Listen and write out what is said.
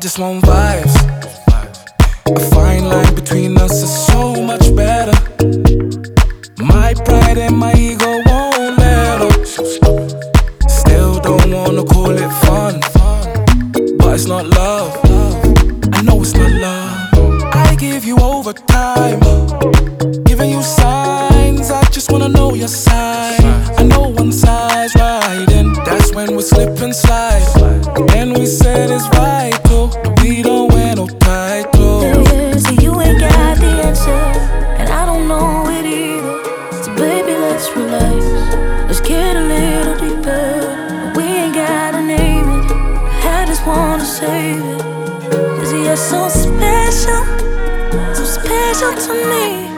just want vibes. A fine line between us is so much better. My pride and my ego won't let up. Still don't wanna call it fun, but it's not love. I know it's not love. I give you overtime, giving you signs. I just wanna know your sign. I know one side's right, and that's when we slip and slide. Then we said it's vital, we don't wear no title. Yeah, so you ain't got the answer, and I don't know it either. So baby, let's relax, let's get a little deeper. We ain't gotta name it, I just wanna save it. 'Cause you're so special to me.